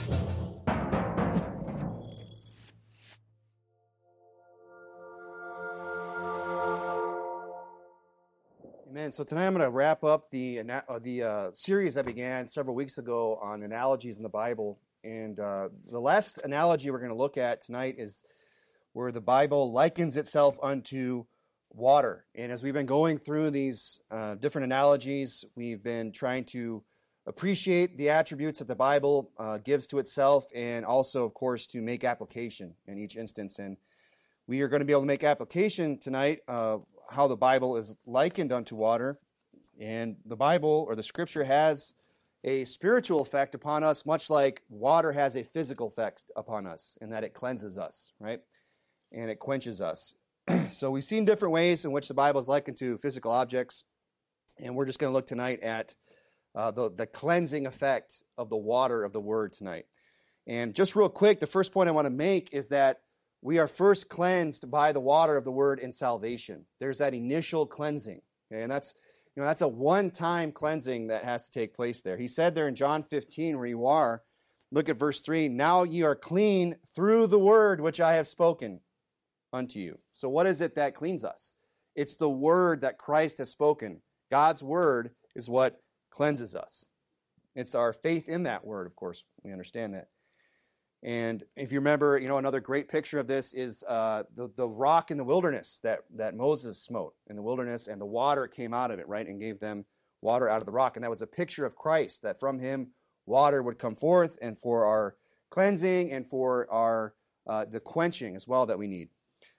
Amen. So tonight I'm going to wrap up the series I began several weeks ago on analogies in the Bible. And the last analogy we're going to look at tonight is where the Bible likens itself unto water. And as we've been going through these different analogies, we've been trying to appreciate the attributes that the Bible gives to itself, and also, of course, to make application in each instance. And we are going to be able to make application tonight how the Bible is likened unto water. And the Bible, or the Scripture, has a spiritual effect upon us, much like water has a physical effect upon us, in that it cleanses us, right? And it quenches us. So we've seen different ways in which the Bible is likened to physical objects, and we're just going to look tonight at the cleansing effect of the water of the Word tonight. And just real quick, the first point I want to make is that we are first cleansed by the water of the Word in salvation. There's that initial cleansing, okay? And that's a one-time cleansing that has to take place there. He said there in John 15, where you are, look at verse 3, "Now ye are clean through the word which I have spoken unto you." So what is it that cleans us? It's the word that Christ has spoken. God's word is what cleanses us. It's our faith in that word, of course. We understand that. And if you remember, another great picture of this is the rock in the wilderness that Moses smote in the wilderness, and the water came out of it, right, and gave them water out of the rock. And that was a picture of Christ, that from him water would come forth, and for our cleansing and for our the quenching as well that we need.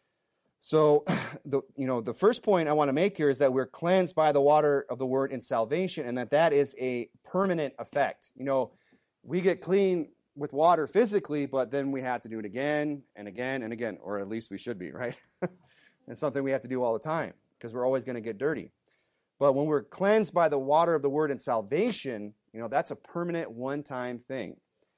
So the first point I want to make here is that we're cleansed by the water of the word in salvation, and that is a permanent effect. We get clean with water physically, but then we have to do it again and again and again, or at least we should be, right? It's something we have to do all the time because we're always going to get dirty. But when we're cleansed by the water of the word in salvation, that's a permanent one-time thing.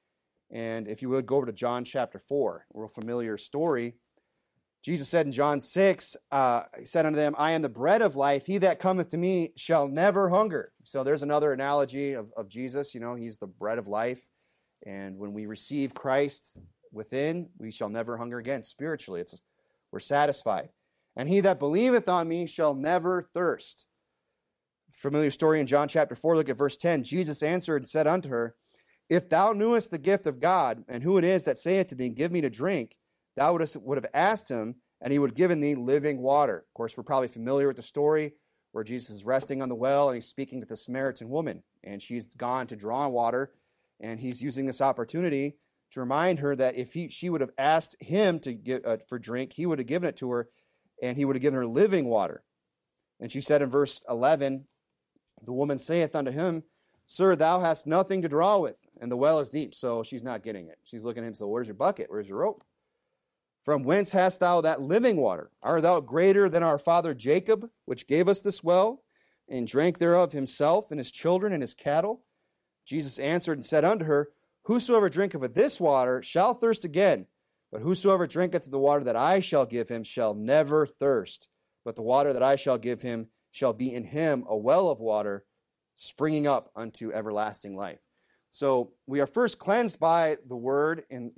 And if you would go over to John chapter 4, a real familiar story. Jesus said in John 6, he said unto them, "I am the bread of life. He that cometh to me shall never hunger." So there's another analogy of Jesus. He's the bread of life. And when we receive Christ within, we shall never hunger again spiritually. We're satisfied. "And he that believeth on me shall never thirst." Familiar story in John chapter 4, look at verse 10. "Jesus answered and said unto her, If thou knewest the gift of God, and who it is that saith to thee, Give me to drink, thou would have asked him, and he would have given thee living water." Of course, we're probably familiar with the story where Jesus is resting on the well, and he's speaking to the Samaritan woman, and she's gone to draw water. And he's using this opportunity to remind her that if she would have asked him to give for drink, he would have given it to her, and he would have given her living water. And she said in verse 11, "The woman saith unto him, Sir, thou hast nothing to draw with, and the well is deep." So she's not getting it. She's looking at him, so where's your bucket? Where's your rope? "From whence hast thou that living water? Art thou greater than our father Jacob, which gave us this well, and drank thereof himself, and his children, and his cattle? Jesus answered and said unto her, Whosoever drinketh of this water shall thirst again, but whosoever drinketh of the water that I shall give him shall never thirst. But the water that I shall give him shall be in him a well of water springing up unto everlasting life." So we are first cleansed by the word and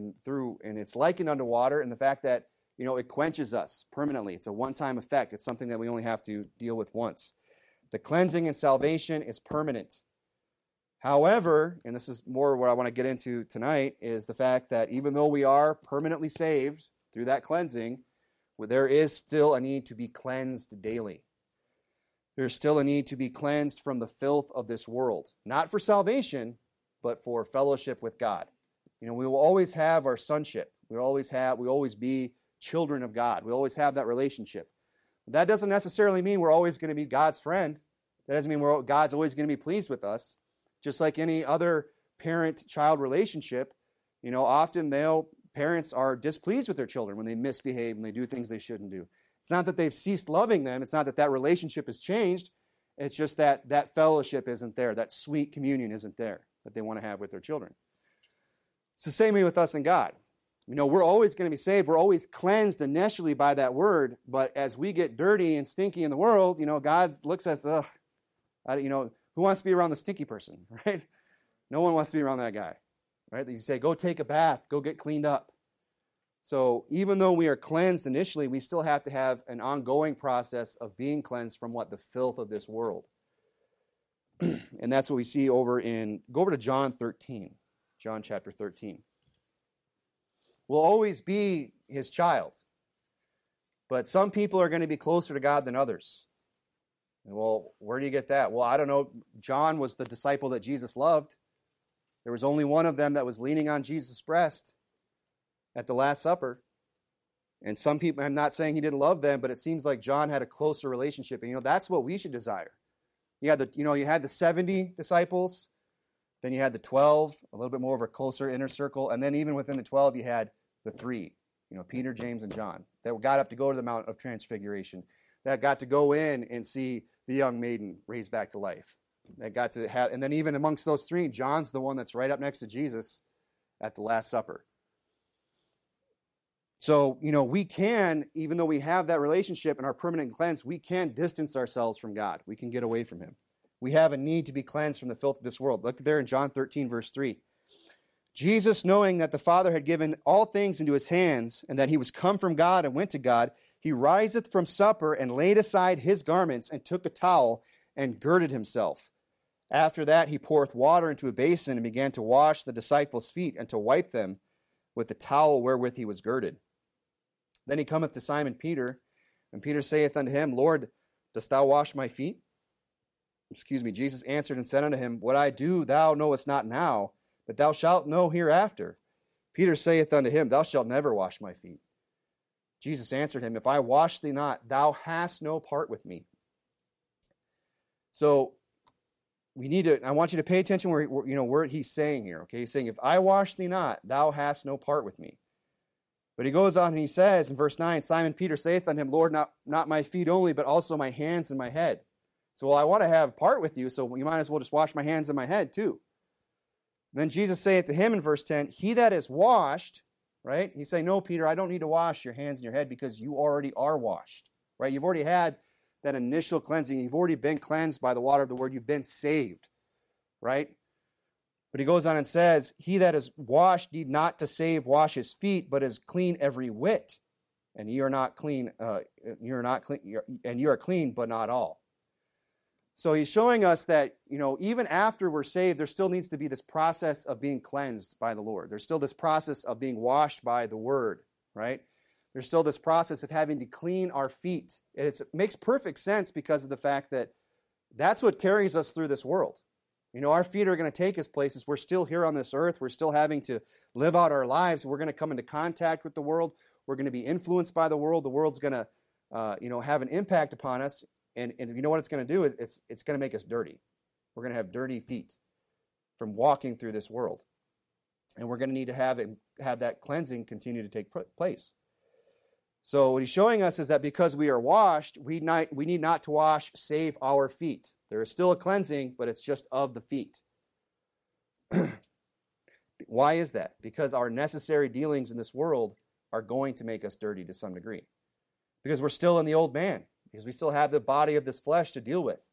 it's likened unto water, and the fact that it quenches us permanently. It's a one-time effect. It's something that we only have to deal with once. The cleansing and salvation is permanent. However, and this is more what I want to get into tonight, is the fact that even though we are permanently saved through that cleansing, there is still a need to be cleansed daily. There's still a need to be cleansed from the filth of this world. Not for salvation, but for fellowship with God. We will always have our sonship. We always be children of God. We always have that relationship. That doesn't necessarily mean we're always going to be God's friend. That doesn't mean God's always going to be pleased with us. Just like any other parent-child relationship, often parents are displeased with their children when they misbehave and they do things they shouldn't do. It's not that they've ceased loving them. It's not that relationship has changed. It's just that fellowship isn't there. That sweet communion isn't there that they want to have with their children. It's the same way with us and God. We're always going to be saved. We're always cleansed initially by that word. But as we get dirty and stinky in the world, God looks at us, who wants to be around the stinky person, right? No one wants to be around that guy. right? You say, go take a bath, go get cleaned up. So even though we are cleansed initially, we still have to have an ongoing process of being cleansed from what? The filth of this world. And that's what we see go over to John 13, John chapter 13. We'll always be his child, but some people are going to be closer to God than others. And well, where do you get that? Well, I don't know. John was the disciple that Jesus loved. There was only one of them that was leaning on Jesus' breast at the Last Supper. And some people, I'm not saying he didn't love them, but it seems like John had a closer relationship. And that's what we should desire. You had the 70 disciples, then you had the 12, a little bit more of a closer inner circle, and then even within the 12 you had the three, Peter, James, and John, that got up to go to the Mount of Transfiguration, that got to go in and see the young maiden raised back to life. That got to have, and then even amongst those three, John's the one that's right up next to Jesus at the Last Supper. So, we can, even though we have that relationship and are permanent cleansed, we can distance ourselves from God. We can get away from him. We have a need to be cleansed from the filth of this world. Look there in John 13, verse 3. Jesus, knowing that the Father had given all things into his hands, and that he was come from God and went to God, he riseth from supper and laid aside his garments and took a towel and girded himself. After that, he poureth water into a basin and began to wash the disciples' feet and to wipe them with the towel wherewith he was girded. Then he cometh to Simon Peter, and Peter saith unto him, Lord, dost thou wash my feet? Jesus answered and said unto him, What I do thou knowest not now, but thou shalt know hereafter. Peter saith unto him, Thou shalt never wash my feet. Jesus answered him, If I wash thee not, thou hast no part with me. So I want you to pay attention where he's saying here. Okay, he's saying, If I wash thee not, thou hast no part with me. But he goes on and he says in verse 9, Simon Peter saith unto him, Lord, not my feet only, but also my hands and my head. So, well, I want to have part with you, so you might as well just wash my hands and my head too. Then Jesus saith to him in verse 10, He that is washed, right? He's saying, no, Peter, I don't need to wash your hands and your head because you already are washed, right? You've already had that initial cleansing. You've already been cleansed by the water of the word. You've been saved, right? But he goes on and says, He that is washed need not to save wash his feet, but is clean every whit. And ye are not clean, and you are clean, but not all. So he's showing us that, even after we're saved, there still needs to be this process of being cleansed by the Lord. There's still this process of being washed by the word, right? There's still this process of having to clean our feet. And it makes perfect sense because of the fact that that's what carries us through this world. Our feet are going to take us places. We're still here on this earth. We're still having to live out our lives. We're going to come into contact with the world. We're going to be influenced by the world. The world's going to, have an impact upon us. And you know what it's going to do? It's going to make us dirty. We're going to have dirty feet from walking through this world. And we're going to need to have that cleansing continue to take place. So what he's showing us is that because we are washed, we need not to wash save our feet. There is still a cleansing, but it's just of the feet. Why is that? Because our necessary dealings in this world are going to make us dirty to some degree. Because we're still in the old man. Because we still have the body of this flesh to deal with.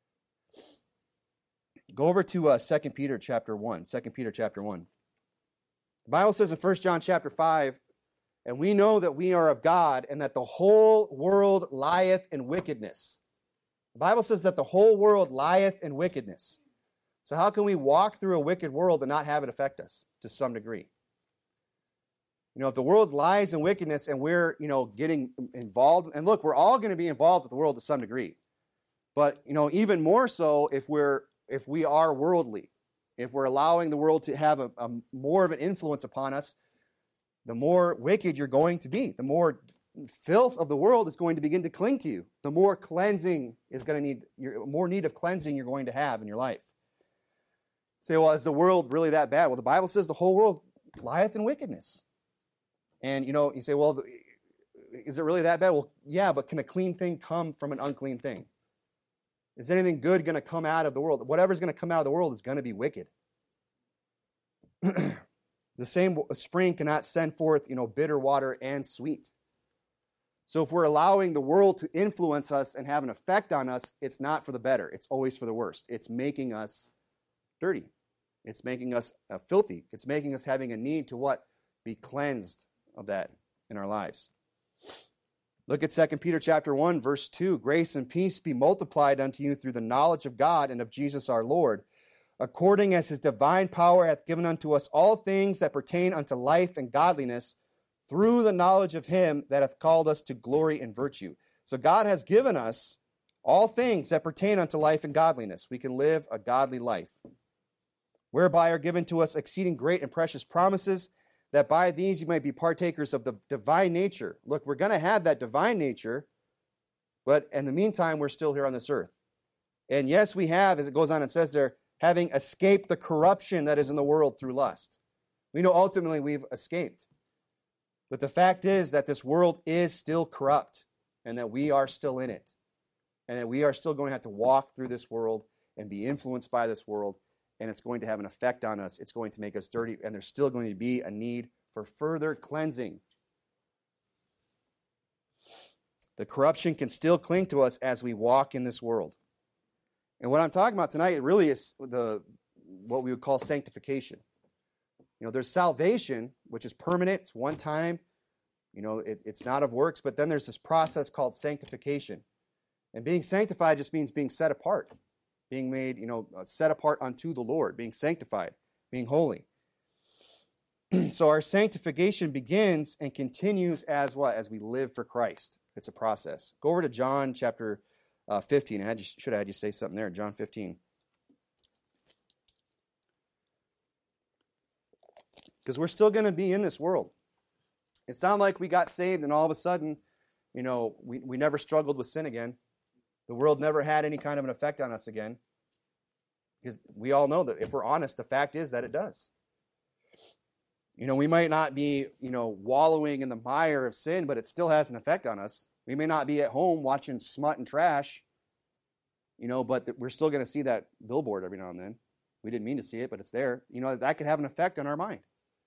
Go over to 2 Peter chapter 1. 2 Peter chapter 1. The Bible says in 1 John chapter 5, And we know that we are of God, and that the whole world lieth in wickedness. The Bible says that the whole world lieth in wickedness. So how can we walk through a wicked world and not have it affect us to some degree? If the world lies in wickedness and we're, getting involved, and look, we're all going to be involved with the world to some degree. But, even more so if we are worldly, if we're allowing the world to have a more of an influence upon us, the more wicked you're going to be. The more filth of the world is going to begin to cling to you. The more cleansing more need of cleansing you're going to have in your life. Say, well, is the world really that bad? Well, the Bible says the whole world lieth in wickedness. And, you say, well, is it really that bad? Well, yeah, but can a clean thing come from an unclean thing? Is anything good going to come out of the world? Whatever's going to come out of the world is going to be wicked. The same spring cannot send forth, bitter water and sweet. So if we're allowing the world to influence us and have an effect on us, it's not for the better. It's always for the worst. It's making us dirty. It's making us filthy. It's making us having a need to what? Be cleansed of that in our lives. Look at 2 Peter chapter 1, verse 2. Grace and peace be multiplied unto you through the knowledge of God and of Jesus our Lord, according as his divine power hath given unto us all things that pertain unto life and godliness, through the knowledge of him that hath called us to glory and virtue. So God has given us all things that pertain unto life and godliness. We can live a godly life, whereby are given to us exceeding great and precious promises, that by these you might be partakers of the divine nature. Look, we're going to have that divine nature, but in the meantime, we're still here on this earth. And yes, we have, as it goes on and says there, having escaped the corruption that is in the world through lust. We know ultimately we've escaped. But the fact is that this world is still corrupt, and that we are still in it, and that we are still going to have to walk through this world and be influenced by this world, and it's going to have an effect on us. It's going to make us dirty, and there's still going to be a need for further cleansing. The corruption can still cling to us as we walk in this world. And what I'm talking about tonight, it really is what we would call sanctification. You know, there's salvation, which is permanent, it's one time. You know, it's not of works, but then there's this process called sanctification. And being sanctified just means being set apart, being made, set apart unto the Lord, being sanctified, being holy. So our sanctification begins and continues as what? As we live for Christ. It's a process. Go over to John chapter 15. I should have had you say something there, John 15. Because we're still going to be in this world. It's not like we got saved and all of a sudden, we never struggled with sin again. The world never had any kind of an effect on us again. Because we all know that if we're honest, the fact is that it does. We might not be, wallowing in the mire of sin, but it still has an effect on us. We may not be at home watching smut and trash, but we're still going to see that billboard every now and then. We didn't mean to see it, but it's there. That could have an effect on our mind.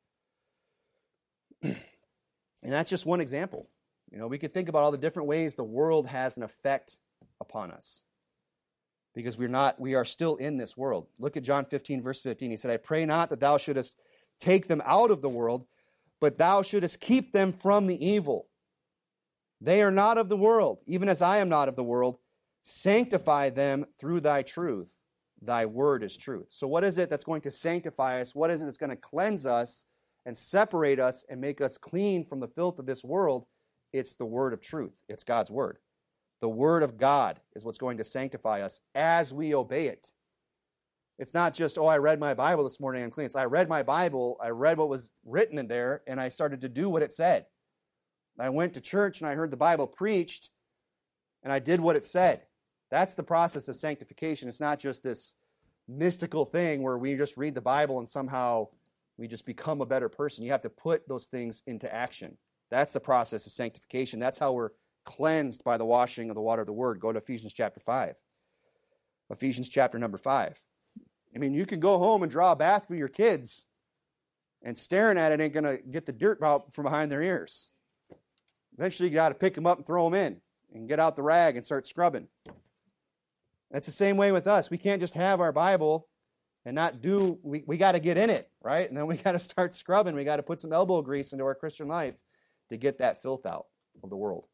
And that's just one example. We could think about all the different ways the world has an effect upon us. Because we are still in this world. Look at John 15, verse 15. He said, I pray not that thou shouldest take them out of the world, but thou shouldest keep them from the evil. They are not of the world, even as I am not of the world. Sanctify them through thy truth. Thy word is truth. So what is it that's going to sanctify us? What is it that's going to cleanse us and separate us and make us clean from the filth of this world? It's the word of truth. It's God's word. The word of God is what's going to sanctify us as we obey it. It's not just, I read my Bible this morning, I'm clean. It's I read my Bible, I read what was written in there, and I started to do what it said. I went to church and I heard the Bible preached, and I did what it said. That's the process of sanctification. It's not just this mystical thing where we just read the Bible and somehow we just become a better person. You have to put those things into action. That's the process of sanctification. That's how we're cleansed by the washing of the water of the word. Go to Ephesians chapter 5. Ephesians chapter number 5. You can go home and draw a bath for your kids, and staring at it ain't going to get the dirt out from behind their ears. Eventually, you got to pick them up and throw them in and get out the rag and start scrubbing. That's the same way with us. We can't just have our Bible and not do, we got to get in it, right? And then we got to start scrubbing. We got to put some elbow grease into our Christian life to get that filth out of the world.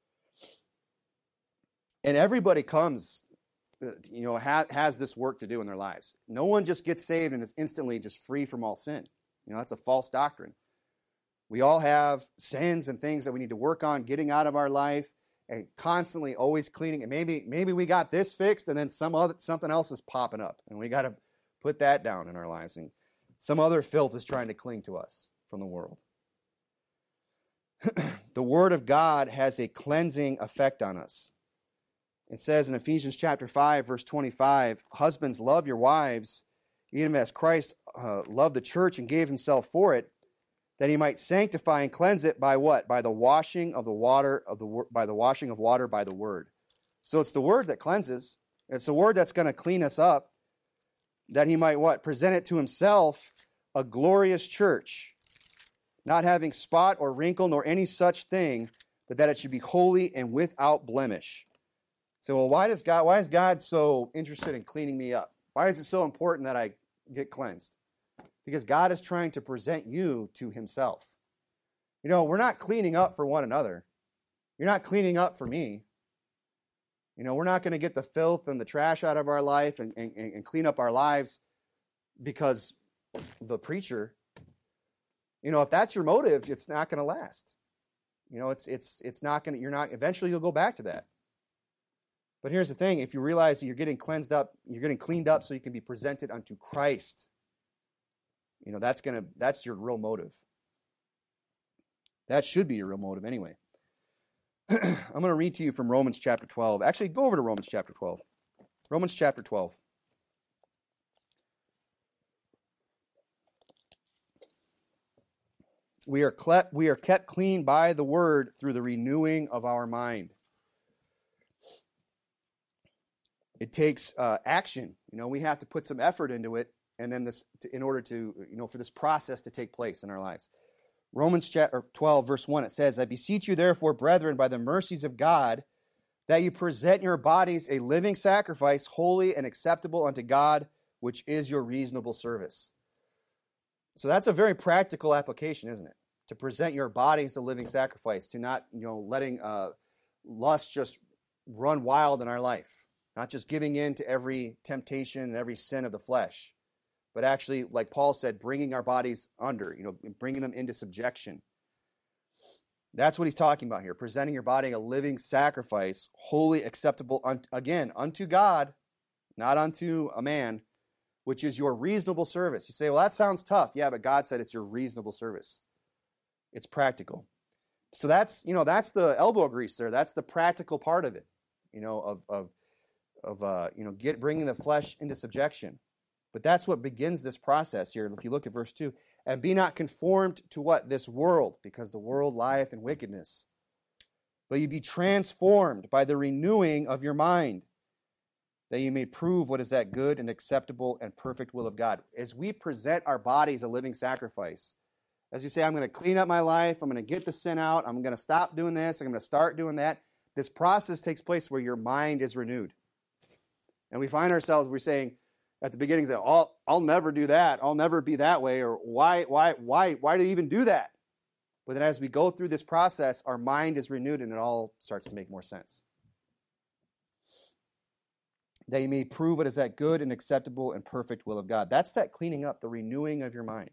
And everybody comes, has this work to do in their lives. No one just gets saved and is instantly just free from all sin. That's a false doctrine. We all have sins and things that we need to work on getting out of our life and constantly always cleaning. And maybe we got this fixed and then something else is popping up. And we got to put that down in our lives. And some other filth is trying to cling to us from the world. The Word of God has a cleansing effect on us. It says in Ephesians chapter 5, verse 25, husbands, love your wives, even as Christ loved the church and gave himself for it, that he might sanctify and cleanse it by what? By the washing of the water by the washing of water by the word. So it's the word that cleanses. It's the word that's going to clean us up, that he might what? Present it to himself a glorious church, not having spot or wrinkle nor any such thing, but that it should be holy and without blemish. So, why is God so interested in cleaning me up? Why is it so important that I get cleansed? Because God is trying to present you to himself. You know, we're not cleaning up for one another. You're not cleaning up for me. You know, we're not going to get the filth and the trash out of our life and clean up our lives because the preacher. You know, if that's your motive, it's not going to last. You know, it's not going to, you're not, eventually you'll go back to that. But here's the thing, if you realize that you're getting cleansed up, you're getting cleaned up so you can be presented unto Christ, you know, that's your real motive. That should be your real motive anyway. I'm going to read to you from Romans chapter 12. Actually, go over to Romans chapter 12. Romans chapter 12. We are kept clean by the word through the renewing of our mind. It takes action. You know, we have to put some effort into it, and then in order to, you know, for this process to take place in our lives. Romans chapter 12, verse 1, it says, I beseech you therefore, brethren, by the mercies of God, that you present your bodies a living sacrifice, holy and acceptable unto God, which is your reasonable service. So that's a very practical application, isn't it? To present your body as a living sacrifice, to not, you know, letting lust just run wild in our life, not just giving in to every temptation and every sin of the flesh, but actually, like Paul said, bringing our bodies under, you know, bringing them into subjection. That's what he's talking about here, presenting your body a living sacrifice, holy, acceptable, unto God, not unto a man, which is your reasonable service. You say, well, that sounds tough. Yeah, but God said it's your reasonable service. It's practical. So that's, you know, that's the elbow grease there. That's the practical part of it, you know, of you know, bringing the flesh into subjection. But that's what begins this process here. If you look at verse 2, and be not conformed to what? This world, because the world lieth in wickedness. But you be transformed by the renewing of your mind, that you may prove what is that good and acceptable and perfect will of God. As we present our bodies a living sacrifice, as you say, I'm going to clean up my life, I'm going to get the sin out, I'm going to stop doing this, I'm going to start doing that. This process takes place where your mind is renewed. And we find ourselves, we're saying at the beginning that I'll never do that, I'll never be that way, or why do you even do that? But then as we go through this process, our mind is renewed and it all starts to make more sense. That you may prove what is that good and acceptable and perfect will of God. That's that cleaning up, the renewing of your mind.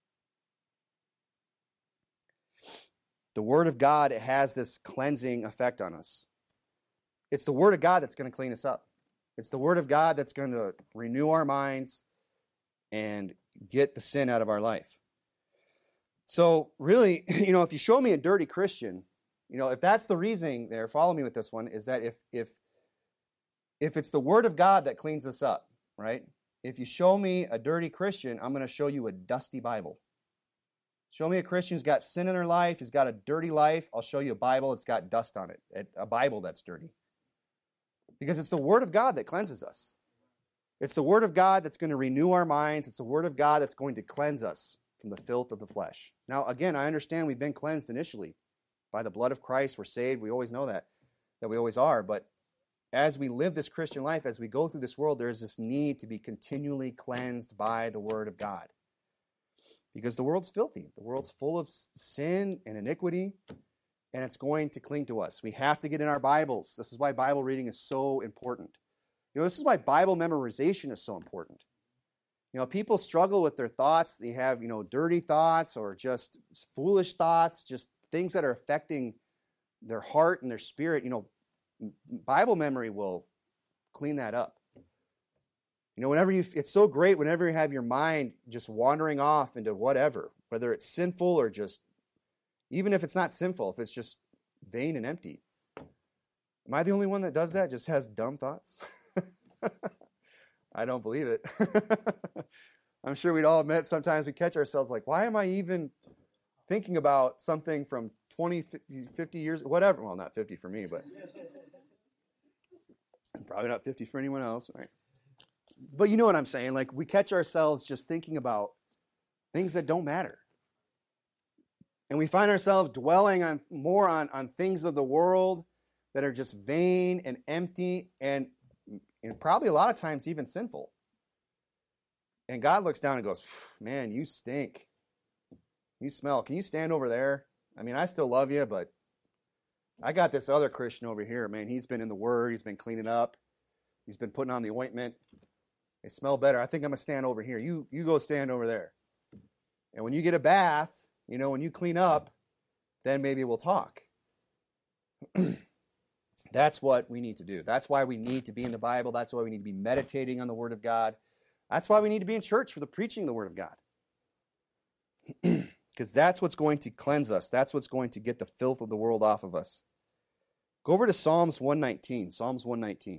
The Word of God, it has this cleansing effect on us. It's the Word of God that's going to clean us up. It's the Word of God that's going to renew our minds and get the sin out of our life. So really, you know, if you show me a dirty Christian, you know, if that's the reasoning there, follow me with this one, is that if it's the Word of God that cleans us up, right? If you show me a dirty Christian, I'm going to show you a dusty Bible. Show me a Christian who's got sin in their life, who's got a dirty life. I'll show you a Bible that's got dust on it, a Bible that's dirty. Because it's the Word of God that cleanses us. It's the Word of God that's going to renew our minds. It's the Word of God that's going to cleanse us from the filth of the flesh. Now, again, I understand we've been cleansed initially. By the blood of Christ, we're saved. We always know that we always are. But as we live this Christian life, as we go through this world, there's this need to be continually cleansed by the Word of God. Because the world's filthy. The world's full of sin and iniquity, and it's going to cling to us. We have to get in our Bibles. This is why Bible reading is so important. You know, this is why Bible memorization is so important. You know, people struggle with their thoughts. They have, you know, dirty thoughts or just foolish thoughts, just things that are affecting their heart and their spirit. You know, Bible memory will clean that up. You know, it's so great whenever you have your mind just wandering off into whatever, whether it's sinful or just, even if it's not sinful, if it's just vain and empty. Am I the only one that does that, just has dumb thoughts? I don't believe it. I'm sure we'd all admit sometimes we catch ourselves like, why am I even thinking about something from 20, 50 years, whatever. Well, not 50 for me, but probably not 50 for anyone else, right? But you know what I'm saying. Like, we catch ourselves just thinking about things that don't matter. And we find ourselves dwelling more on things of the world that are just vain and empty and probably a lot of times even sinful. And God looks down and goes, man, you stink. You smell. Can you stand over there? I mean, I still love you, but I got this other Christian over here, man. He's been in the Word. He's been cleaning up. He's been putting on the ointment. They smell better. I think I'm going to stand over here. You go stand over there. And when you get a bath, when you clean up, then maybe we'll talk. That's what we need to do. That's why we need to be in the Bible. That's why we need to be meditating on the Word of God. That's why we need to be in church for the preaching of the Word of God. Because that's what's going to cleanse us. That's what's going to get the filth of the world off of us. Go over to Psalms 119. Psalms 119.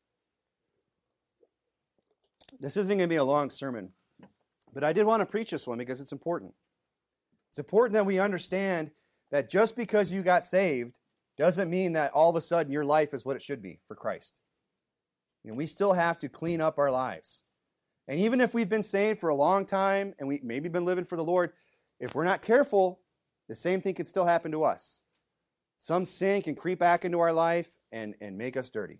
This isn't going to be a long sermon, but I did want to preach this one because it's important. It's important that we understand that just because you got saved doesn't mean that all of a sudden your life is what it should be for Christ. We still have to clean up our lives. And even if we've been saved for a long time and we maybe been living for the Lord, if we're not careful, the same thing could still happen to us. Some sin can creep back into our life and make us dirty.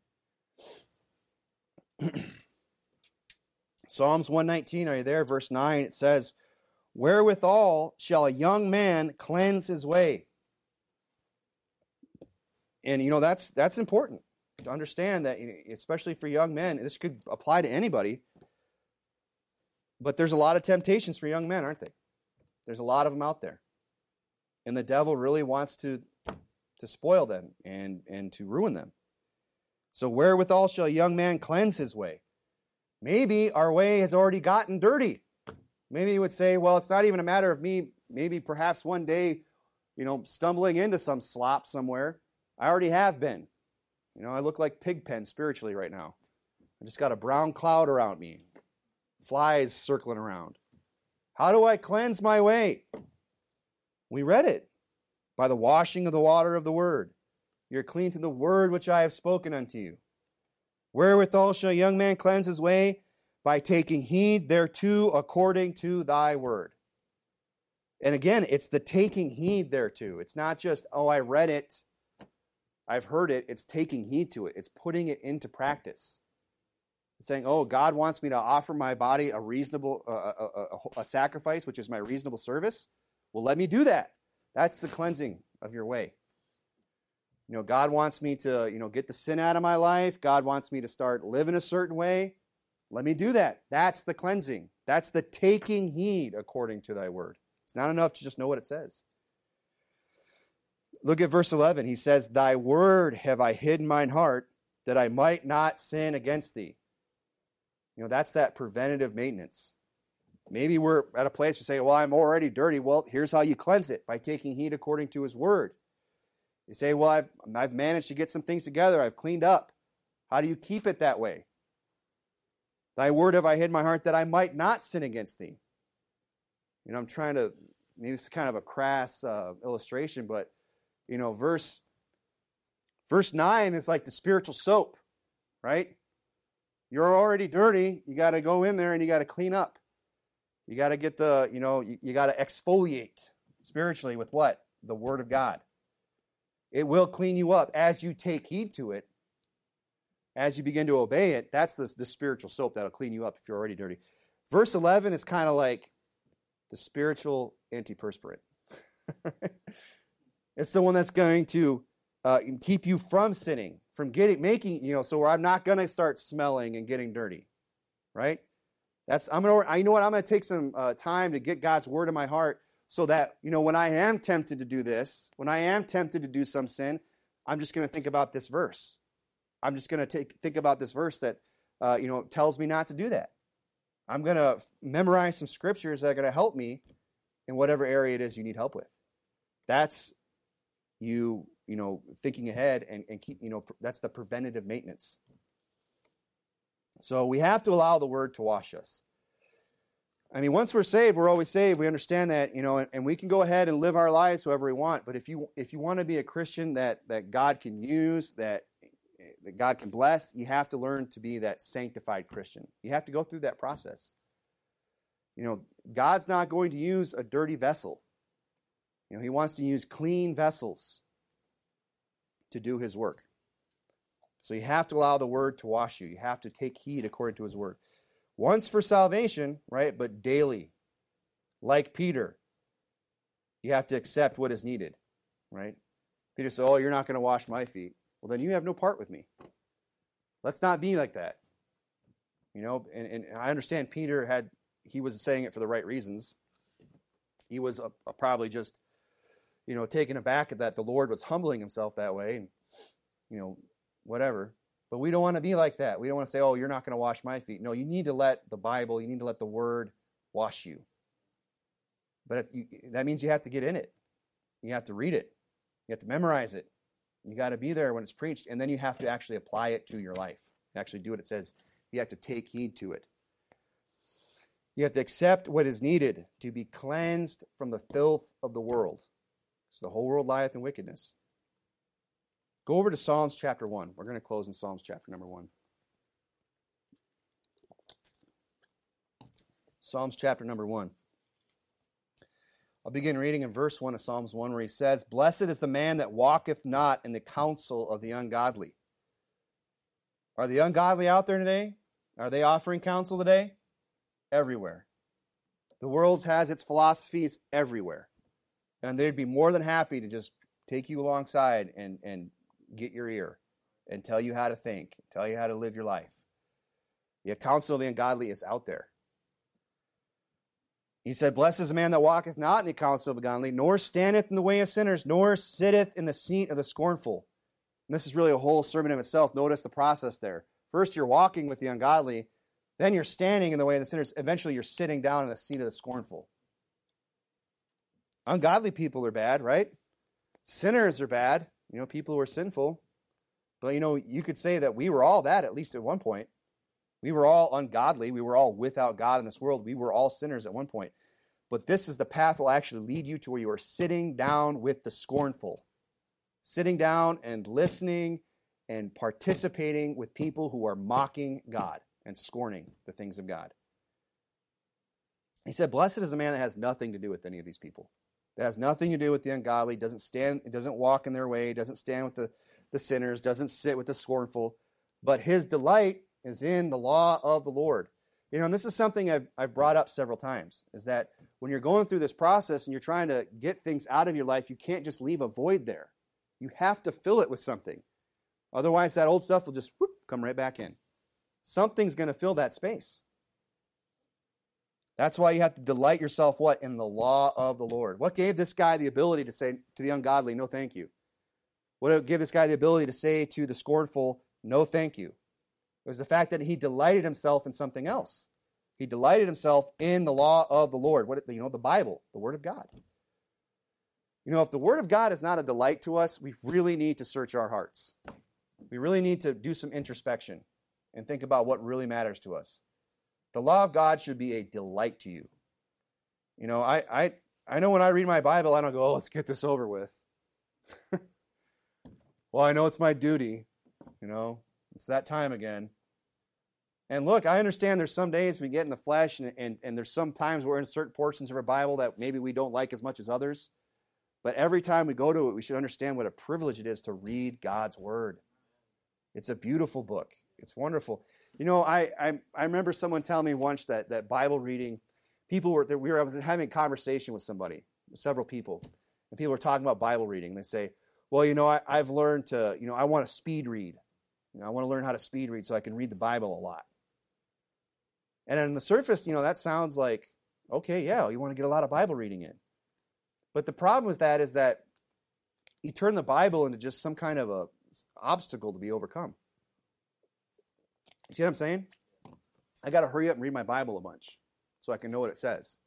Psalms 119, are you there? Verse 9, it says, wherewithal shall a young man cleanse his way? And, that's important to understand that, especially for young men. This could apply to anybody. But there's a lot of temptations for young men, aren't they? There's a lot of them out there. And the devil really wants to spoil them and to ruin them. So wherewithal shall a young man cleanse his way? Maybe our way has already gotten dirty. Maybe you would say, well, it's not even a matter of me, maybe perhaps one day, stumbling into some slop somewhere. I already have been. I look like Pigpen spiritually right now. I just got a brown cloud around me. Flies circling around. How do I cleanse my way? We read it. By the washing of the water of the word. You're clean through the word which I have spoken unto you. Wherewithal shall a young man cleanse his way? By taking heed thereto according to thy word. And again, it's the taking heed thereto. It's not just, I read it, I've heard it. It's taking heed to it. It's putting it into practice. It's saying, God wants me to offer my body a reasonable, a sacrifice, which is my reasonable service. Well, let me do that. That's the cleansing of your way. God wants me to, get the sin out of my life. God wants me to start living a certain way. Let me do that. That's the cleansing. That's the taking heed according to thy word. It's not enough to just know what it says. Look at verse 11. He says, thy word have I hid in mine heart that I might not sin against thee. That's that preventative maintenance. Maybe we're at a place where we say, well, I'm already dirty. Well, here's how you cleanse it, by taking heed according to his word. You say, well, I've managed to get some things together. I've cleaned up. How do you keep it that way? Thy word have I hid in my heart that I might not sin against thee. I'm trying to, maybe it's kind of a crass illustration, but, verse 9 is like the spiritual soap, right? You're already dirty. You got to go in there and you got to clean up. You got to get you got to exfoliate spiritually with what? The Word of God. It will clean you up as you take heed to it. As you begin to obey it, that's the spiritual soap that'll clean you up if you're already dirty. Verse 11 is kind of like the spiritual antiperspirant. It's the one that's going to keep you from sinning, from so where I'm not going to start smelling and getting dirty, right? I'm going to take some time to get God's word in my heart so that, when I am tempted to do this, when I am tempted to do some sin, I'm just going to think about this verse. I'm just going to think about this verse that, tells me not to do that. I'm going to memorize some scriptures that are going to help me in whatever area it is you need help with. That's you thinking ahead and keep, that's the preventative maintenance. So we have to allow the word to wash us. I mean, once we're saved, we're always saved. We understand that, and we can go ahead and live our lives however we want. But if you want to be a Christian that God can use, that God can bless, you have to learn to be that sanctified Christian. You have to go through that process. God's not going to use a dirty vessel. He wants to use clean vessels to do his work. So you have to allow the word to wash you. You have to take heed according to his word. Once for salvation, right? But daily. Like Peter, you have to accept what is needed, right? Peter said, oh, you're not going to wash my feet. Well, then you have no part with me. Let's not be like that. And I understand Peter he was saying it for the right reasons. He was probably just, taken aback at that the Lord was humbling himself that way, and, whatever. But we don't want to be like that. We don't want to say, oh, you're not going to wash my feet. No, you need to let the Bible, you need to let the Word wash you. But that means you have to get in it. You have to read it. You have to memorize it. You got to be there when it's preached, and then you have to actually apply it to your life. Actually do what it says. You have to take heed to it. You have to accept what is needed to be cleansed from the filth of the world. So the whole world lieth in wickedness. Go over to Psalms chapter 1. We're going to close in Psalms chapter number 1. Psalms chapter number 1. I'll begin reading in verse 1 of Psalms 1 where he says, Blessed is the man that walketh not in the counsel of the ungodly. Are the ungodly out there today? Are they offering counsel today? Everywhere. The world has its philosophies everywhere. And they'd be more than happy to just take you alongside and get your ear and tell you how to think, tell you how to live your life. The counsel of the ungodly is out there. He said, Blessed is the man that walketh not in the counsel of the ungodly, nor standeth in the way of sinners, nor sitteth in the seat of the scornful. And this is really a whole sermon of itself. Notice the process there. First, you're walking with the ungodly. Then you're standing in the way of the sinners. Eventually, you're sitting down in the seat of the scornful. Ungodly people are bad, right? Sinners are bad. People who are sinful. But, you could say that we were all that, at least at one point. We were all ungodly. We were all without God in this world. We were all sinners at one point. But this is the path that will actually lead you to where you are sitting down with the scornful. Sitting down and listening and participating with people who are mocking God and scorning the things of God. He said, Blessed is a man that has nothing to do with any of these people. That has nothing to do with the ungodly, doesn't walk in their way, doesn't stand with the sinners, doesn't sit with the scornful, but his delight is in the law of the Lord. And this is something I've brought up several times, is that when you're going through this process and you're trying to get things out of your life, you can't just leave a void there. You have to fill it with something. Otherwise, that old stuff will just come right back in. Something's going to fill that space. That's why you have to delight yourself, what? In the law of the Lord. What gave this guy the ability to say to the ungodly, no thank you? What gave this guy the ability to say to the scornful, no thank you? It was the fact that he delighted himself in something else. He delighted himself in the law of the Lord. The Bible, the Word of God. If the Word of God is not a delight to us, we really need to search our hearts. We really need to do some introspection and think about what really matters to us. The law of God should be a delight to you. I know when I read my Bible, I don't go, let's get this over with. Well, I know it's my duty. It's that time again. And look, I understand there's some days we get in the flesh and there's some times we're in certain portions of our Bible that maybe we don't like as much as others. But every time we go to it, we should understand what a privilege it is to read God's Word. It's a beautiful book. It's wonderful. I remember someone telling me once that Bible reading, I was having a conversation with several people, and people were talking about Bible reading. They say, well, I've learned to, I want to speed read. I want to learn how to speed read so I can read the Bible a lot. And on the surface, that sounds like, okay, yeah, you want to get a lot of Bible reading in. But the problem with that is that you turn the Bible into just some kind of a obstacle to be overcome. You see what I'm saying? I got to hurry up and read my Bible a bunch so I can know what it says.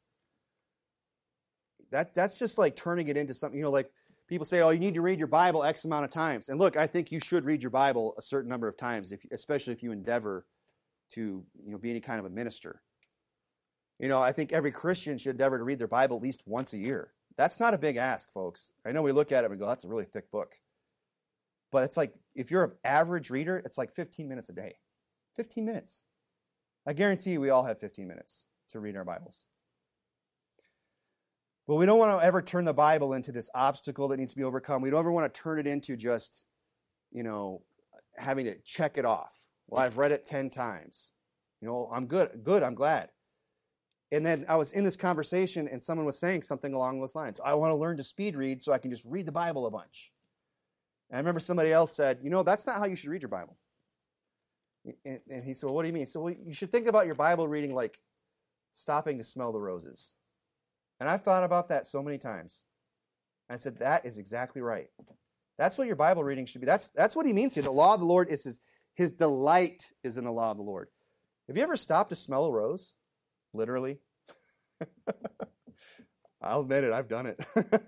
That's just like turning it into something, like people say, oh, you need to read your Bible X amount of times. And look, I think you should read your Bible a certain number of times, especially if you endeavor to be any kind of a minister. I think every Christian should endeavor to read their Bible at least once a year. That's not a big ask, folks. I know we look at it and go, that's a really thick book. But it's like, if you're an average reader, it's like 15 minutes a day. 15 minutes. I guarantee you we all have 15 minutes to read our Bibles. But we don't want to ever turn the Bible into this obstacle that needs to be overcome. We don't ever want to turn it into just, having to check it off. Well, I've read it 10 times. I'm good, I'm glad. And then I was in this conversation and someone was saying something along those lines. I want to learn to speed read so I can just read the Bible a bunch. And I remember somebody else said, that's not how you should read your Bible. And he said, well, what do you mean? He said, well, you should think about your Bible reading like stopping to smell the roses. And I've thought about that so many times. I said, that is exactly right. That's what your Bible reading should be. That's what he means here. The law of the Lord is his delight is in the law of the Lord. Have you ever stopped to smell a rose? Literally. I'll admit it, I've done it.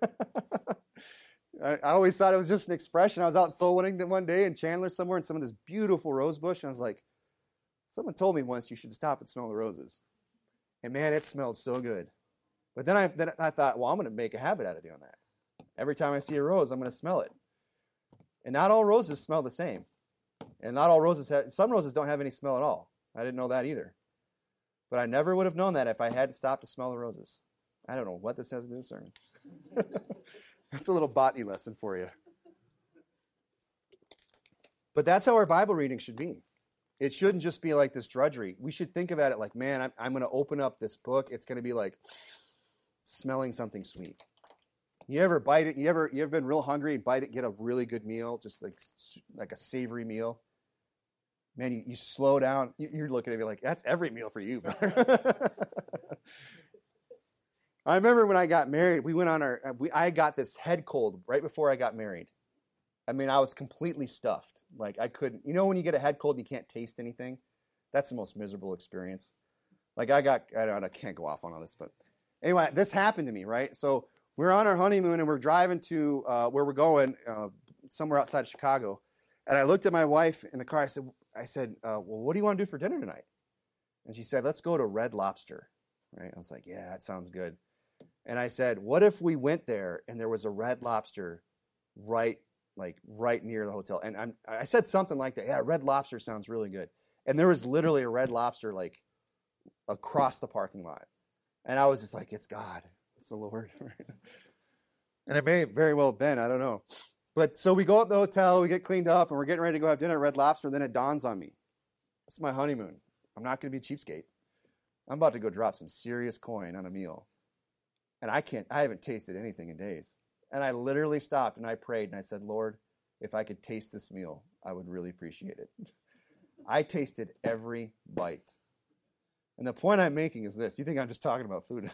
I always thought it was just an expression. I was out soul winning one day in Chandler somewhere in some of this beautiful rose bush, and I was like, someone told me once you should stop and smell the roses. And man, it smelled so good. But then I thought, well, I'm going to make a habit out of doing that. Every time I see a rose, I'm going to smell it. And not all roses smell the same. And not all roses some roses don't have any smell at all. I didn't know that either. But I never would have known that if I hadn't stopped to smell the roses. I don't know what this has to do with sermon. That's a little botany lesson for you. But that's how our Bible reading should be. It shouldn't just be like this drudgery. We should think about it like, man, I'm going to open up this book. It's going to be like smelling something sweet. You ever bite it? You ever been real hungry and bite it, get a really good meal, just like a savory meal? Man, you slow down. You're looking at me like, that's every meal for you, brother. I remember when I got married, we went on I got this head cold right before I got married. I mean, I was completely stuffed. Like I couldn't, when you get a head cold and you can't taste anything? That's the most miserable experience. Like I can't go off on all this, but anyway, this happened to me, right? So we're on our honeymoon and we're driving to where we're going, somewhere outside of Chicago. And I looked at my wife in the car. I said, well, what do you want to do for dinner tonight? And she said, let's go to Red Lobster. Right? I was like, yeah, that sounds good. And I said, what if we went there and there was a Red Lobster right near the hotel? And I said something like that. Yeah, Red Lobster sounds really good. And there was literally a Red Lobster like across the parking lot. And I was just like, it's God. It's the Lord. And it may very well have been. I don't know. But so we go up to the hotel, we get cleaned up, and we're getting ready to go have dinner at Red Lobster. Then it dawns on me. It's my honeymoon. I'm not going to be a cheapskate. I'm about to go drop some serious coin on a meal. And I haven't tasted anything in days. And I literally stopped and I prayed and I said, Lord, if I could taste this meal, I would really appreciate it. I tasted every bite. And the point I'm making is this. You think I'm just talking about food?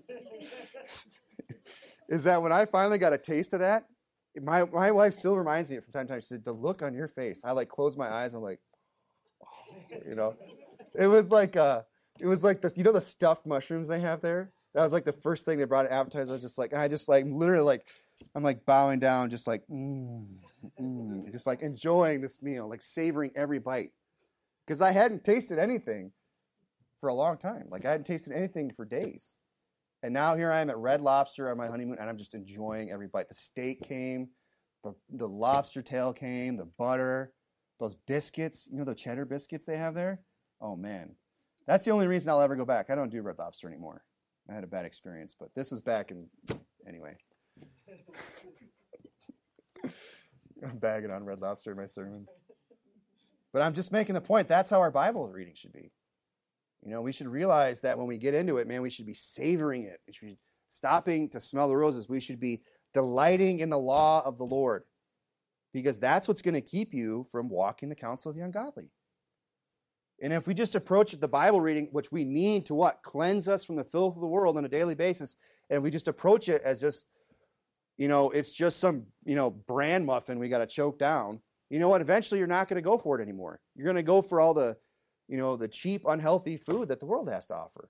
Is that when I finally got a taste of that, my wife still reminds me from time to time. She said, the look on your face. I close my eyes. I'm like, oh, It was like this, the stuffed mushrooms they have there. That was like the first thing they brought at appetizer. I was just like, literally I'm like bowing down, just like, just like enjoying this meal, like savoring every bite. Because I hadn't tasted anything for a long time. Like I hadn't tasted anything for days. And now here I am at Red Lobster on my honeymoon, and I'm just enjoying every bite. The steak came, the lobster tail came, the butter, those biscuits, the cheddar biscuits they have there. Oh, man. That's the only reason I'll ever go back. I don't do Red Lobster anymore. I had a bad experience, but this was back in, anyway. I'm bagging on Red Lobster in my sermon. But I'm just making the point, that's how our Bible reading should be. We should realize that when we get into it, man, we should be savoring it. We should be stopping to smell the roses. We should be delighting in the law of the Lord, because that's what's going to keep you from walking the counsel of the ungodly. And if we just approach the Bible reading, which we need to what? Cleanse us from the filth of the world on a daily basis. And if we just approach it as just, it's just some, bran muffin we got to choke down, you know what? Eventually you're not going to go for it anymore. You're going to go for all the, the cheap, unhealthy food that the world has to offer.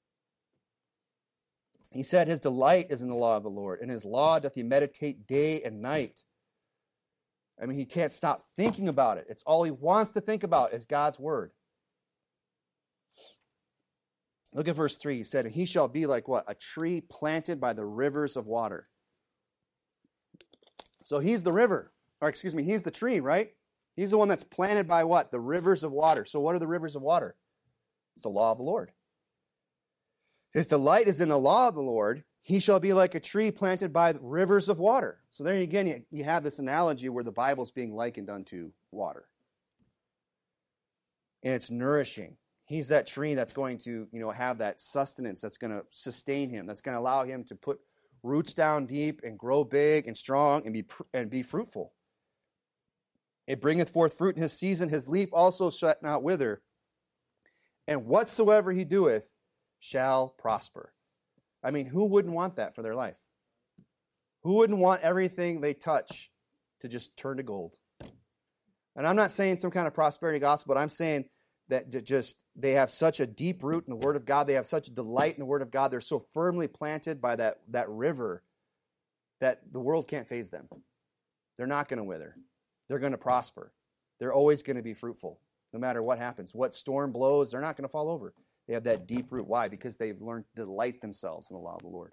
He said his delight is in the law of the Lord. In his law doth he meditate day and night. I mean, he can't stop thinking about it. It's all he wants to think about is God's word. Look at verse 3. He said, and he shall be like what? A tree planted by the rivers of water. So he's the river. He's the tree, right? He's the one that's planted by what? The rivers of water. So what are the rivers of water? It's the law of the Lord. His delight is in the law of the Lord. He shall be like a tree planted by the rivers of water. So there again, you have this analogy where the Bible's being likened unto water. And it's nourishing. He's that tree that's going to, have that sustenance that's going to sustain him, that's going to allow him to put roots down deep and grow big and strong and be fruitful. It bringeth forth fruit in his season. His leaf also shall not wither. And whatsoever he doeth shall prosper. I mean, who wouldn't want that for their life? Who wouldn't want everything they touch to just turn to gold? And I'm not saying some kind of prosperity gospel, but I'm saying that they have such a deep root in the Word of God. They have such a delight in the Word of God. They're so firmly planted by that river that the world can't faze them. They're not going to wither. They're going to prosper. They're always going to be fruitful. No matter what happens. What storm blows, they're not going to fall over. They have that deep root. Why? Because they've learned to delight themselves in the law of the Lord.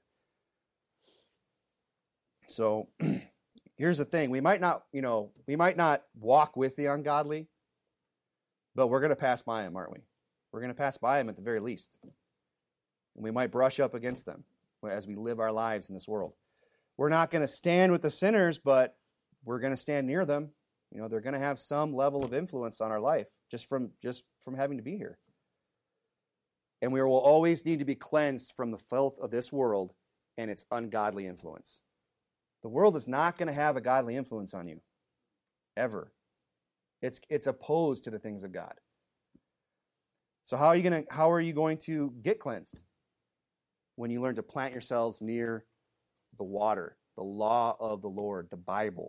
So here's the thing. We might not walk with the ungodly, but we're going to pass by them, aren't we? We're going to pass by them at the very least. And we might brush up against them as we live our lives in this world. We're not going to stand with the sinners, but we're going to stand near them. They're going to have some level of influence on our life just from having to be here. And we will always need to be cleansed from the filth of this world and its ungodly influence. The world is not going to have a godly influence on you, ever. It's opposed to the things of God. So how are you going to get cleansed? When you learn to plant yourselves near the water, the law of the Lord, the Bible.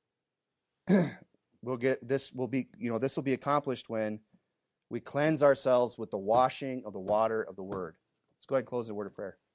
This will be accomplished when we cleanse ourselves with the washing of the water of the Word. Let's go ahead and close the word of prayer.